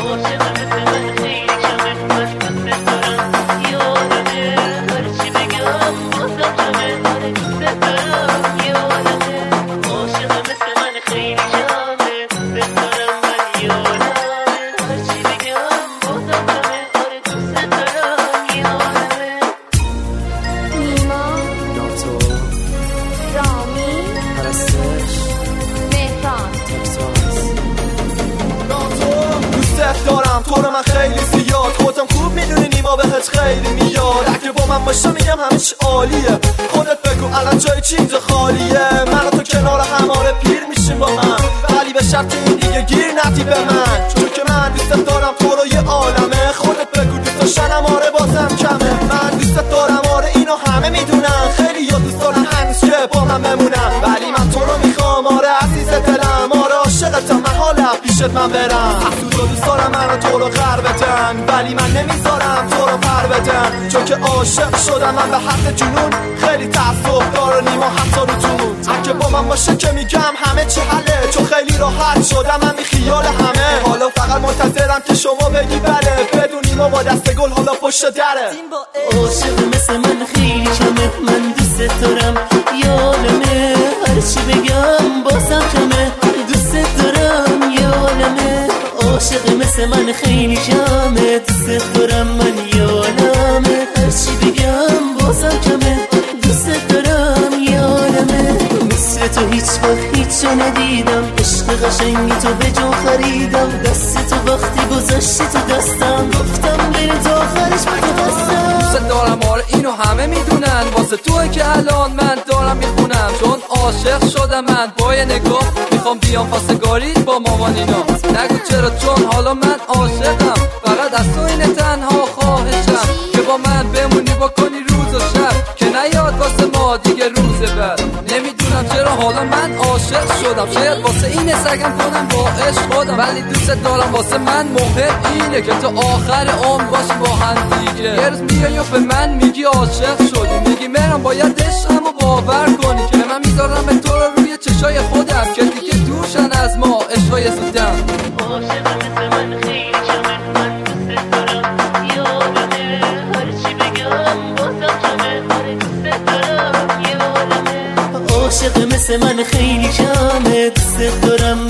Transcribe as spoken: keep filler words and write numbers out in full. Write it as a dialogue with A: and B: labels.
A: دارم تو رو من خیلی زیاد، خودم خوب میدونی نیما بهت خیلی میاد. اگه با من باشه میگم همه چی عالیه، خودت بگو الان جای چی اینجا خالیه. من و تو کنار هماره پیر میشیم با هم، ولی به شرط این دیگه گیر ندی به من، چون که من دوست دارم تو رو یه عالمه. خودت بگو دوست داشتنم آره بازم کمه، من دوست دارم آره اینو همه میدونن. خیلی یا دوست دارن هنوز که با من بمونن، ولی من تو رو میخوام آره عزیز دلم، آره عاشقتم من حالا پیشت من برم. تو دوست دارم من و تو رو غر بدن، ولی من نمیذارم تو رو پر بدن، چون که عاشق شدم من به حد جنون. خیلی تعصب داره نیما حتی رو تون، اگه با من باشه که میگم همه چی حله، چون خیلی راحت شدم من بی خیال همه. حالا فقط منتظرم که شما بگی بله، بدون نیما با دست گل حالا پشت دره.
B: عاشق مثل من خیلی کمه، من دوست دارم یادمه، هرچی بگم بازم کمه، دوست دارم یادمه. عاشق مثل من خیلی کمه، دوست دارم من یادمه، هرچی بگم بازم کمه، دوست دارم یادمه. مثل تو هیچ وقت هیچ جا ندیدم، عشق قشنگی تو به جا خریدم، دست تو وقتی گذاشتی تو دستم، گفتم بری تا آخرش به تو هستم.
C: دوست دارم آره اینو همه میدونن، واسه توی که الان من دارم میخونم، چون عاشق شدم من با یه نگاه، میخوام بیام خواستگاریت با مامانینا. نگو چرا چون حالا من عاشقم، فقط از تو این تنها خواهشم که با من بمونی بکنی روز و شب، که نیاد واسه ما دیگه روز بعد. نمیدونم چرا حالا من عاشق شدم، شاید واسه این سگم کنم با عشق خودم، ولی دوست دارم واسه من مهم اینه که تا آخر عمر باشی با هم دیگه. یه روز میای و به من میگی عاشق شدی، میگی مرم باید عشقمو باور کنی، که من میذارم به تو رو روی چشای خودم، که دیگه دورشن از ما عشقای زودم.
B: عاشق مثل من خیلی کمه، من دوست دارم یادمه، هرچی بگم بازم کمه، آره دوست دارم یادمه. عاشق مثل من خیلی کمه، دوست دارم